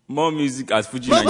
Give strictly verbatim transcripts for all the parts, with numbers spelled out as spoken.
More music at Fuji Nigeria.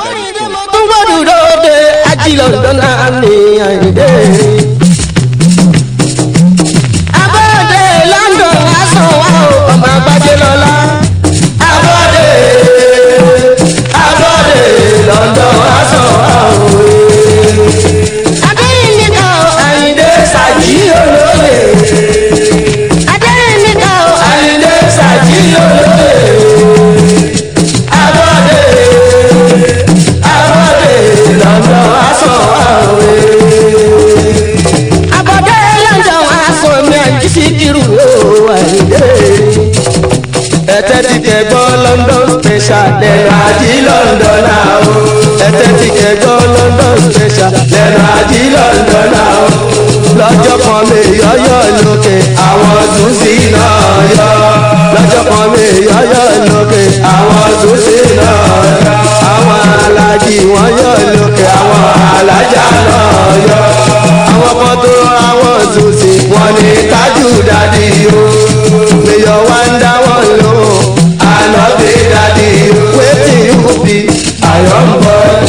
London special, lẹ́nu àjí London náà o. Ẹ̀tẹ́ ti kẹ́gbọ́ London special, lẹ́nu àjí London náà o. Lọ́jọ́ kan mi yọ́yọ́ lókè, àwọn tún sí náà yọ. Lọ́jọ́ kan mi yọ́yọ́ lókè, àwọn tún sí náà yọ. Àwọn alájì wọ́n yọ lókè, àwọn alájà náà yọ. Àwọn kan tó àwọn tún sí, wọ́n ní tájù dádì o. Mayor wá ń dá wọn lóhùn. I love it, daddy. Waiting you be, I am boy.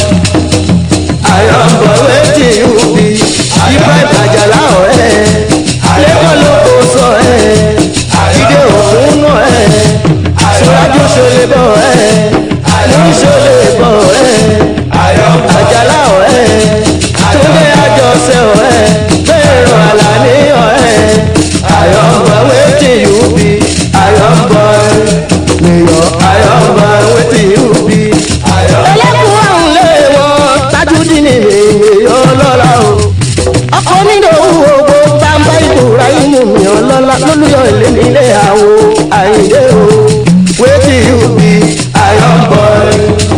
I am boy. Waiting you be. Ipa ìtajà ọ̀rẹ́. Lẹ́kọ̀ọ́ ló kó sọ ẹ̀. Ìdè òkun nù ẹ̀. Síwájú ṣọlẹ̀ bọ̀ ẹ̀. Lórí ṣọlẹ̀ bọ̀ ẹ̀. Àjàlá ọ̀rẹ́. Túndé àjọṣe ọ̀rẹ́. Bẹ́ẹ̀rù àlàní ọ̀rẹ́. I am boy. Waiting you be. I am boy. Mayor, I am boy, wetin you be. Ẹlẹ́kùn àwọn lé wọn Tajudeen ní èèyàn lọ́la o. Ọkọ nínú owó bàbá ìbúra inú mi ọlọ́lá lólùyọ̀ ilé nílé àwọ̀ àyíndé o. Wetin you be, I am boy.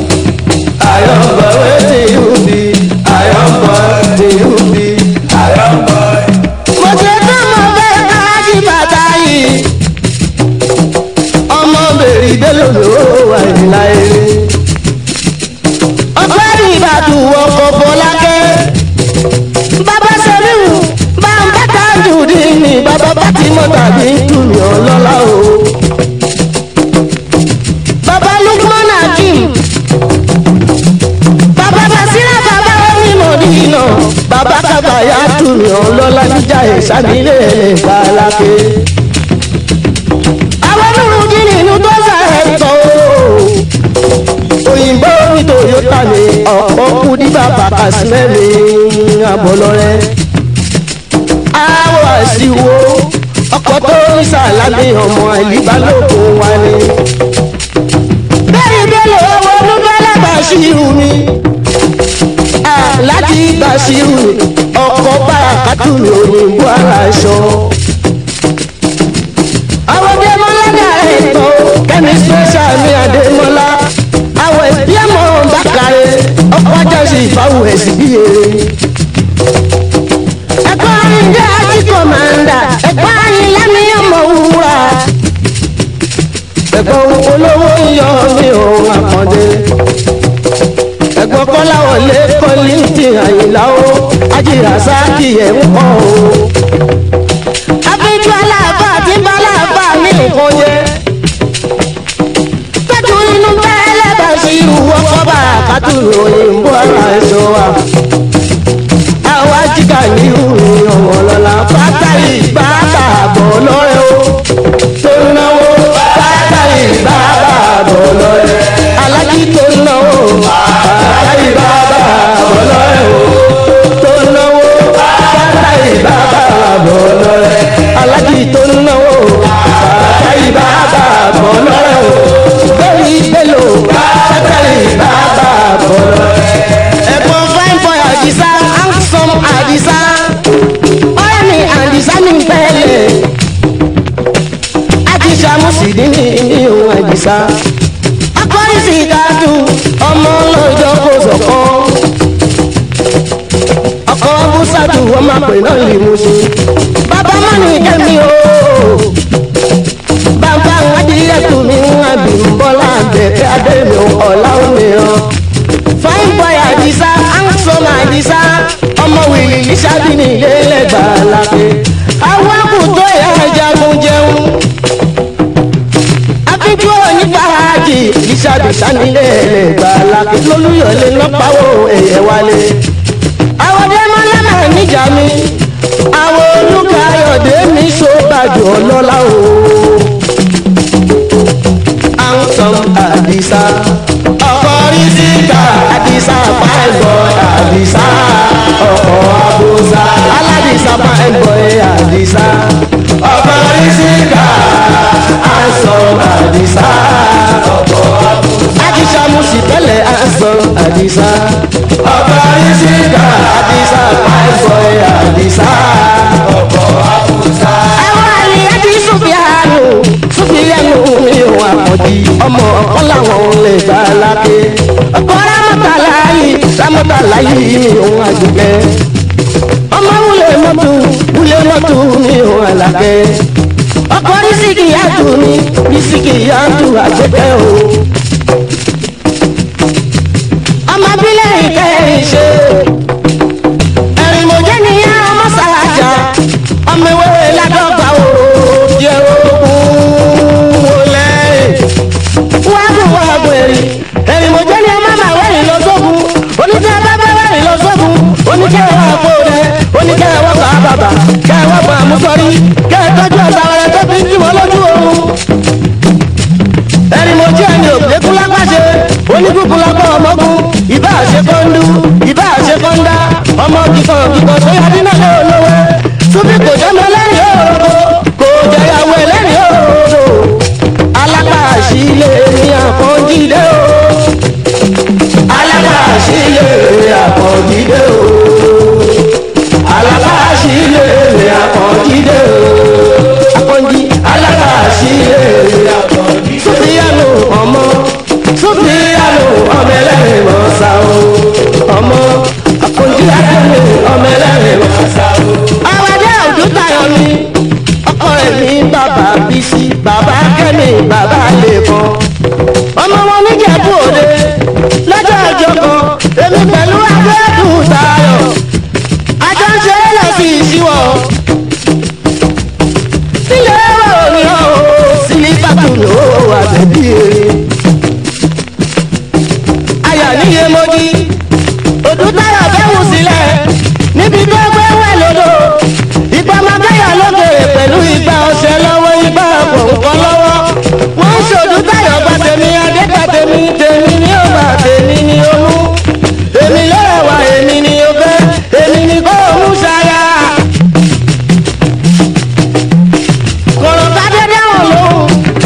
I am boy, wetin you be. I am boy, wetin you be. I am boy. Mo ṣe tó mọ̀ bẹ́ẹ̀ káàdì bàtà yìí. Ìbélò ló wà nílá eré. Ọ̀pẹ́ ìbàdàn ọkọ̀ Fọlákẹ́. Bàbá Sẹ́ríù bá ń bá Tajudeen ní bàbá Bátìmọ́ tàbí Túnmí ọlọ́lá o. Bàbá Lukman Hakim. Bàbá Basira bàbá Onímọ̀dínà. Bàbá Kábàyà Túnmí ọlọ́lá níjà ìsàmìlẹ̀ ẹ̀ẹ́dẹ́gbàlákẹ́. Òyìnbó ní Toyota ni ọ̀pọ̀ kú ní bàbá Kàsímẹ́lì àbọ̀lọ́rẹ́. Àwọ̀ àṣìwò ọkọ̀ tó ní Sàlámì ọmọ àìlíbálòpọ̀ wa ni. Bẹ́ẹ̀ni bẹ́ẹ̀ lọ́wọ́ olúbẹ́lẹ̀ Bàṣírù mi. Láti Bàṣírù ọkọ̀ Bàràkátù mi òyìnbó ara aṣọ. Àwọn Adémọ́lá dàrẹ́ ìtọ́ Kẹ́mi special ní Adémọ́lá. Àwọn ẹbí ẹ̀mọ́ bàkàrẹ̀ ọkọ̀ ajásí ìfáwù ẹ̀sìn bí èrè. Ẹ̀kọ́ ayíǹde àti kọ̀mándà ẹ̀kọ́ ayíǹlá ní ọmọ wúrà. Ẹ̀kọ́ olówó yọ mí òun àkàndé. Ẹ̀gbọ́n kọ́lá wọlé kọ́lí ti àyìnlá o. Ajíra sáàkì ẹ̀ ń kọ́ o. Àfijù aláàbà àti bàláàbà ní nǹkan yẹ. Irú ọkọ̀ Bàràkátù òyìnbó ara ẹ̀ṣọ́ wa. Àwa jíkà ní ìròyìn ọ̀wọ̀ lọ́la. Pátá ìgbà bàbọ̀ lọ́rẹ́ o. Tó náwó pátá ìgbà bàbọ̀ lọ́rẹ́. Alájí tó náwó pátá ìgbà bàbọ̀ lọ́rẹ́ o. Tó náwó pátá ìgbà bàbọ̀ lọ́rẹ́. Alájí tó náwó pátá ìgbà bàbọ̀ lọ́rẹ́ o. Bẹ́ẹ̀ni bẹ́lò. Ẹ̀gbọ́n fine boy Àdìsá, handsome Àdìsá, ọ̀rẹ́ mi Àdìsá mi pẹ̀lẹ́. Àdìsá Mùsùlùmí ní òun Àdìsá. Akọ́rí sí ìdádùn ọmọ ọlọ́jọ́ kò sọ̀kan. Ọkọ̀ Bùsàtù wọ́n máa pè náà lè mú sí. Bàbá mọ́nì kẹ́mi o. Bàbá adìyẹ tù mí wọ́n bí ń bọ́lá bẹ̀rẹ̀ adémi ọ̀la òmíràn. Fine boy Àdìsá, handsome Àdìsá, ọmọ wìlì ìṣáàbí ní ilé lẹ́gbàá lápẹ́. Àwọn àkùtọ̀ ẹ̀yà jagun jẹun. Àfijù onígbàájì ìṣàbí sanilé lè gbà lákè lólúyọ̀lé lọ́pàwọ̀ ẹ̀yẹ wálé. àwọn dẹ́mọ́lá máa níjà mi àwọn olùkàyọ̀dé mi ṣòbàjọ́ ọlọ́lá o. Handsome Àdìsá ọkọ̀ rísíkà Àdìsá pàìbọ̀ Àdìsá ọkọ̀ àbúsá aládìsá pàìbọ̀ Àdìsá ọkọ̀ rísíkà Handsome Àdìsá ọkọ̀ àbúsá Àdìsá musi tẹ́lẹ̀ Handsome Àdìsá ọkọ̀ rísíkà Àdìsá pàìbọ̀ Àdìsá ọkọ̀ àbúsá. àwọn àlè ẹbí Sùfìyánù Sùfìyánù mi ò àpọ̀jì ọmọ ọ̀kan làwọn lè gbà lápé ọkọ̀ rámọ́tàlá yìí rámọ́tàlá yìí mi ò àjùkẹ́ ọmọ wúlẹ̀ mọ́tò wúlẹ̀ mọ́tò mi ò àlàkẹ́ ọkọ̀ rísíkì yàtù mi rísíkì yàtù àjẹkẹ́ o. ọmọ bílẹ̀ ìkẹyìn ṣe ẹ̀rìn mọ̀jẹ́ nìyẹn ọmọ sàlájà ọmọ ìwé ládọ́gba o jẹ́ ogun wọlé wágùn wágùn ẹ̀rìn ẹ̀rìn mọ̀jẹ́ ni ọmọ máa wẹ̀rìn lọ sógun oníkẹ́ bá bá wẹ̀rìn lọ sógun oníkẹ́ wà kó rẹ̀ oníkẹ́ wà bá bàbà kẹ́ wà bá àmúsọ̀rí kẹ́ tọ́jú ọ̀sà rẹ̀ tó fi ń jí wọn lójú oorun. ẹ̀rìn mọ̀jẹ́ ni òkèkún lápàṣẹ oníkùkù lápá ọmọkùn ìbá àṣẹ kọ́ńdú ìbá àṣẹ kọ́ńdá ọmọ kíkan kíkan tó yá dínà lọ́wọ́ súnbí kò jẹ́mọ lẹ́rìn òróró kò jẹyàwó ẹlẹ́rìn òróró alápàṣílẹ̀ ní àpọ̀jídé o alápàṣílẹ̀ ní àpọ̀jídé o alápàṣílẹ̀ ní àpọ̀jídé o àpọ̀jí alápàṣílẹ̀ ní àpọ̀jídé Sùfìyánù ọmọ Sùfìyánù ọmọ ẹlẹ́rìn mọ́sá o ọmọ àpọ̀jí àtẹ̀lẹ̀ ọmọ ẹlẹ́rìn mọ́sá o. àwàdà òjò tayọ ni ọkọ rẹ̀ ní bàbá Bísí bàbá Kẹ́mi bàbá Lẹ́kan ọmọ wọn níjẹ̀bú Òde lọ́jọ́ ọjọ́ kan èmi pẹ̀lú Adédùn Tayọ̀ àjọ ń ṣe é lọ sí ìṣíwọ̀ sílé òní ọ̀ sílífàtù ló wà bẹ̀bí erin ayà níye mojí Odùtayọ̀ bẹ́wù sílẹ̀ níbi tó gbé wẹ̀ lódò ìgbà máa bẹ́yà lókèrè pẹ̀lú ìgbà ọ̀sẹ̀ lọ́wọ́ ìgbà kọ̀ọ̀kan lọ́wọ́ wọ́n ń ṣòdùtayọ̀ bá tèmi adéka tèmi tèmi ní ó bá tèmi ní ó mú èmi ló rẹwà èmi ní ó fẹ́ èmi ní kó mú ṣáyà kọ̀rọ̀ bá dé dáhùn lóhùn.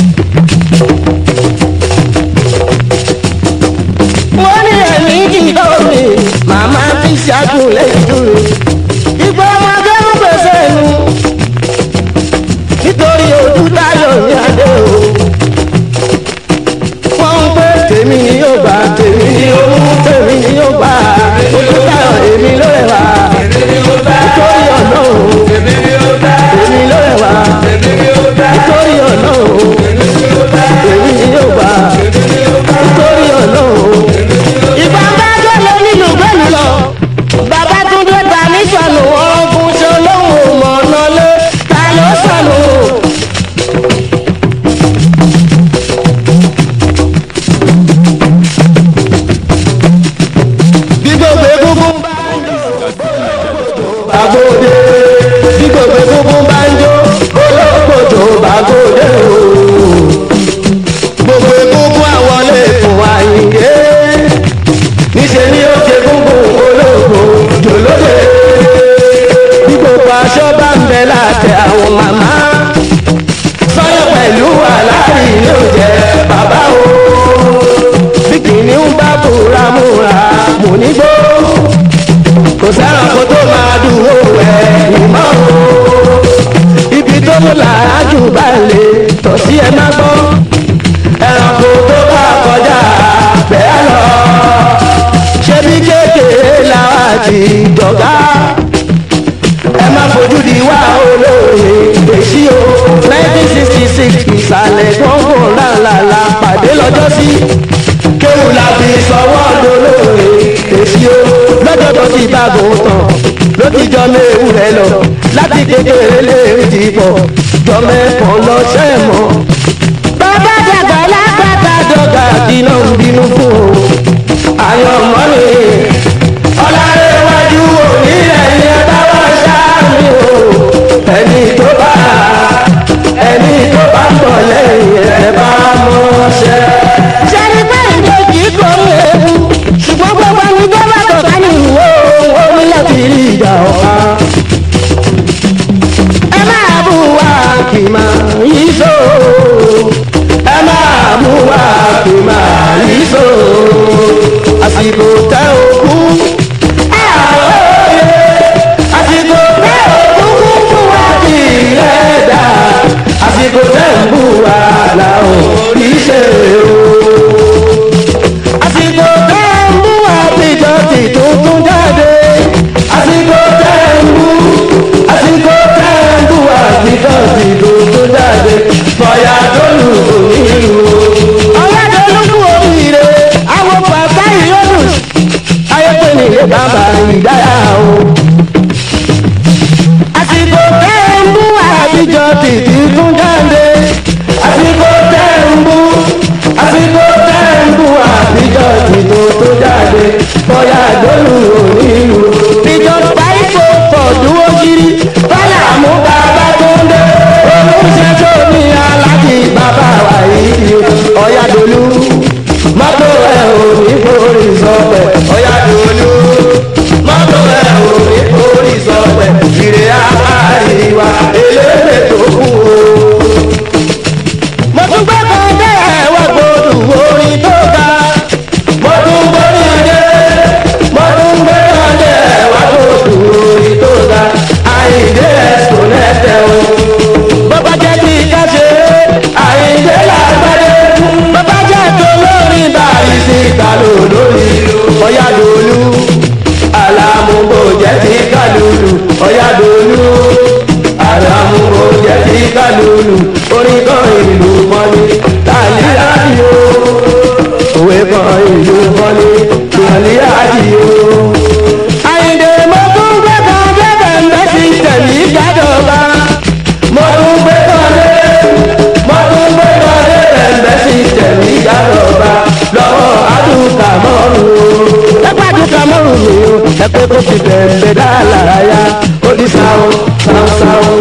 wọ́n ní ẹ̀mí kìlọ̀ mi màmá fi ṣàkùn lẹ́yìn dúró ìgbà ọmọdé ń pèsè nu nítorí Odùtayọ̀ ní adé o. wọ́n ń pè tèmi ni yóò bá tèmi ni ó mú tèmi ni yóò bá Odùtayọ̀ èmi ló rẹwà nítorí Ọlọ́run èmi ló rẹwà nítorí Ọlọ́run èmi ni yóò bá nítorí Ọlọ́run. ìgbà bá gbọ́dọ̀ nínú gbẹ́nu lọ bàbá Túndé ta ní sọnù ọ̀gùn ṣe olóhùn ọmọ ọ̀nà lé ta ló sọnù. bí gbogbo egungun bá ń jó bàgòdè bí gbogbo egungun bá ń jó olókòtò bàgòdè o gbogbo egungun àwọn lè fún Àyìndé níṣẹ́ ni ó ké gungun olóògbò jòlódé bí gbogbo aṣọ bá ń bẹ láti àwọn màmá sọ́yọ́ pẹ̀lú aláàrí ní òjẹ́ bàbá o bí kìnìún bá búra múra mò ní gbó kò sẹ́ranko tó máa dúró rẹ̀ ìmọ̀ o ibi tó mú làájú bá lè tọ̀ sí ẹ má gbọ́ ẹranko tó bá kọjá bẹ́ẹ̀ lọ ṣé bí kékeré làwọn àti dọ̀gá ẹ má fojú di wá olóore èsì o nineteen sixty six ìsàlẹ̀ gbọ̀ngàn làlàlà pàdé lọ́jọ́ sí kéwù la fi sọwọ́ dolóore èsì o lọ́jọ́ tó ti bá gùn tán ló ti jọ méwù rẹ lọ láti kékeré lè ti pọ̀ jọ mẹ́kàn lọ sẹ́mọ̀. bàbá dàgbà lágbàtà dọ̀gà kí náà ń bínú fún o. àyàn mọ́ni ọ̀làrẹ̀wájú onílẹ̀ ni ẹ bá wá sáàmì o. ẹni tó bá ẹni tó bá ń bọ̀ lẹ́yìn ẹ bá mọ́ ṣẹ́. sẹ́ni báyìí ló kì í kó ewu ṣùgbọ́n gbogbo ẹni tó bá tọ̀ ká ní ìwé onílẹ̀ fi rí ìjà ọ̀pá. ẹ máa bù wá kì máa yí so. ẹ máa mú wá kì máa yí so. àsìkò tẹ òkú. àwòye àsìkò tẹ òkú kún fún wa kì í lẹ́dà. àsìkò tẹ ń bù wá là ó rí ṣe o. àsìkò tẹ ń bù wá bíjọ ti tuntun jáde. àsìkò tẹ ń bù àsìkò tẹ ń bù wá bíjọ ti tuntun jáde. bọ̀yà tó lù kò ní lù o. ọ̀yá tó lù kú oríire àwọn bàbá ìyọ́nù ayé pé ní ilé bàbá ìdáyà o. àsìkò tẹ ń bù wá bíjọ ti tuntun jáde. àsìkò tẹ ń bù àsìkò tẹ ń bù wá bíjọ ti tuntun jáde. bọ̀yà tó lù kò ní lù o. bíjọ táìpò fọ̀dúwó kiri báyà mú bàbá tó ń dé. olùṣẹ́ tó ní aláàjì bàbá wa yìí ọ̀yá dolú. mọ́tò ẹ̀ ò ní forí sọ́pẹ̀ ọ̀yá dolú. mọ́tò ẹ̀ ò ní forí sọ́pẹ̀ ìrè àríwá eléyè tó kú o. mo tún gbé kan dé ẹ̀wọ̀ gbòdù orin tó ga. mo tún gbórí dé mo tún gbé kan dé ẹ̀wọ̀ gbòdù orin tó ga. àyíndé ẹ̀sùn lẹ́tẹ̀ o. bàbá jẹ́ kí ká ṣe àyíndé lágbádé. bàbá jẹ́ tó lórí báyìí sí ìkàlò lórí ọ̀yá dolú. àlàmúgbò jẹ́ sí kálùlù ọ̀yá dolú. àlàmúgbò jẹ́ sí kálùlù orin kan ìlú mọ́ni tàlí àdìo. òwe kan ìlú mọ́ni tàlí àdìo. àyíndé mo tún gbé kan bẹ́ẹ̀ bẹ́ẹ̀ ti tẹ̀lé ìjádọ́ba. mo tún gbé kan dé mo tún gbé kan dé bẹ́ẹ̀ ti tẹ̀lé ìjádọ́ba lọ́wọ́ àdúgbà mọ́rùn o. ẹgbẹ́ àdúgbà mọ́rùn mi o ẹgbẹ́ kó ti bẹ̀rẹ̀ dá lára yá ó di sáwọn sáwọn sáwọn.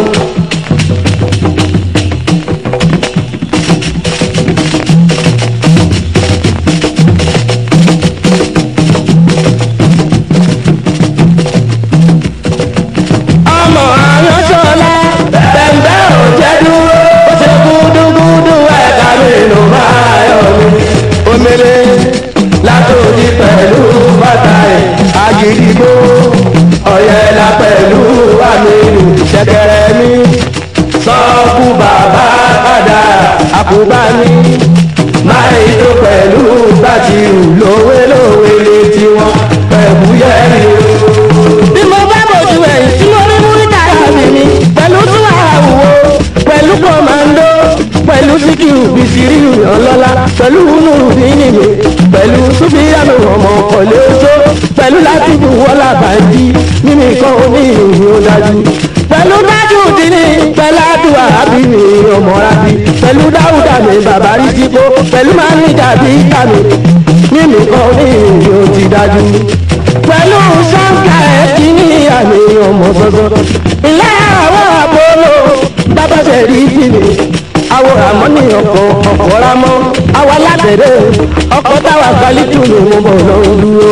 ọmọ àyànṣọ́lá bẹ̀m̀bẹ̀ ò jẹ́ dúró ó ṣe gúdúgúdú ẹ̀ka mi ló máa yọ mi. omele látòdì pẹ̀lú bàtà ẹ̀ àgìdìgbò ọ̀yẹ̀là pẹ̀lú àmìlù ṣẹ̀kẹ̀rẹ̀ mi sọ́ọ̀kù bàbá padà àkùbá mi máa tó pẹ̀lú bàtìrù lówé lówé létí wọn pẹ̀lú yẹ́rì o. bí mo bá bòjú ẹ̀yìn tí mo rí múríkà yìí mi pẹ̀lú tún àwòwò pẹ̀lú kọ́mándó pẹ̀lú síkìrù bìsírí ọlọ́lá pẹ̀lú nùrù bínìmí pẹ̀lú súbíyàmù ọmọ ọ̀lẹ́ oṣó pẹ̀lú látìbù wọ́lá bàjí mímí kan oní ìròyìn ó dájú pẹ̀lú dájú dínní pẹ̀lú àdúrà àbíní ọmọ rábí pẹ̀lú dáúdà mi bàbá rí sípò pẹ̀lú máníjà bí kàmí mímí kan oní ìròyìn ó ti dájú pẹ̀lú sáńkà ẹ̀ kí ní àmì ọmọ sọ́sọ́ ilé àwọn àpòlò bàbá ṣe rí kìnnì àwọn àmọ́ ní ọkọ̀ ọkọ̀ rámọ́ àwọn alábẹ̀rẹ̀ ọkọ̀ táwa kálítù ni mo bọ̀ lọ dúró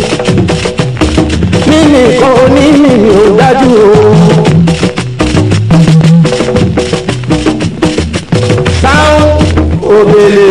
mímì kan onímì ò dájú o. táwọn òbèlè.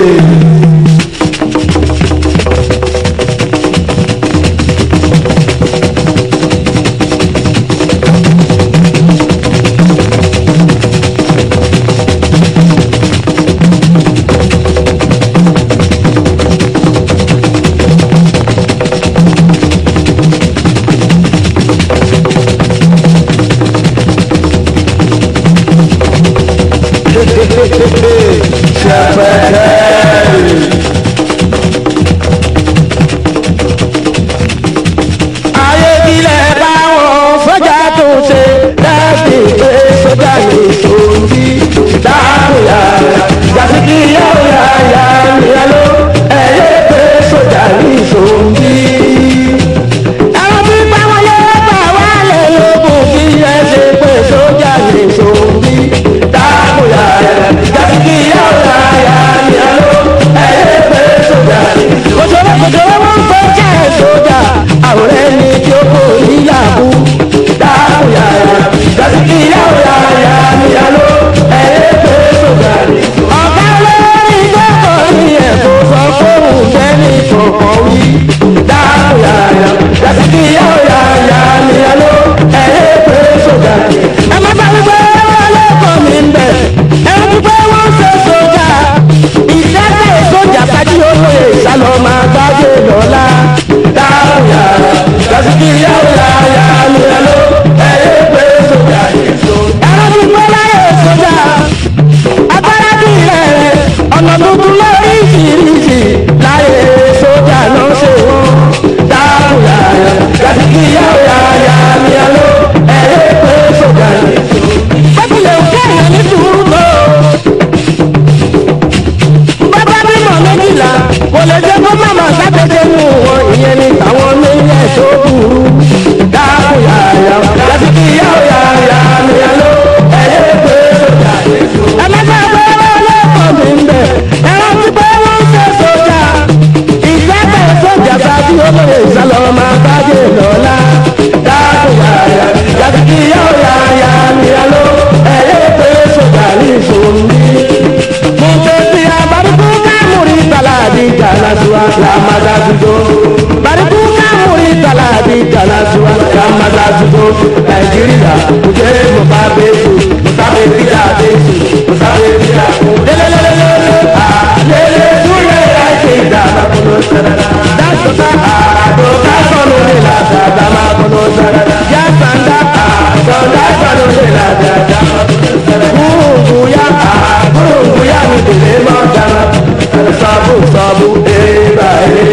tó burú dáàbò yàyà láti kí yá ò yàyà nìyà ló ẹyẹ pé sójà èso. ẹlẹ́gbẹ́ wẹ́rẹ́ ọlọ́pàá mi ń bẹ̀ ẹ̀rọ ti pé wọ́n ṣe sójà ìgbẹ́gbẹ́ sójà sáájú olóyè ìsàlọ̀ máa bájẹ́ lọ́la dáàbò yàyà láti kí yá ò yàyà nìyà ló ẹyẹ pé sójà ní ìṣòro ní. mo fẹ́ fi àbárúkú káàmùrí tàlàdì jàlásùwà làmàdàdúdó bàrúkú káàmùrí tàlàdì jàlásùwà làmàdàdúdó nàìjíríà kò jẹ́ mọ̀tà bẹ́ẹ̀sù mọ̀tà bẹ́ẹ̀bíyà bẹ́ẹ̀sù mọ̀tà bẹ́ẹ̀bíyà lélẹ́lẹ́lẹ́lẹ́ àlẹ́lẹ́ súnlẹ̀ láìpẹ́ ìdàgbà kọ́nà sẹ́rẹ̀ dáṣọ́tà àdó káṣọ́nù lè làdà dàmà kọ́nà sẹ́rẹ̀ yá sàndà àdó káṣọ́nù lè làdà dàmà kọ́nà sẹ́rẹ̀ kúrúkúyà kúrúkúyà mi tẹ̀lé mọ́ dàmà sabu sabu eba e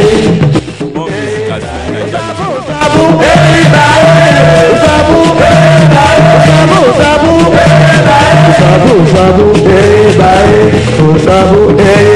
sabu eba e sabu eba e sabu sabu eba e sabu sabu eba e sabu eba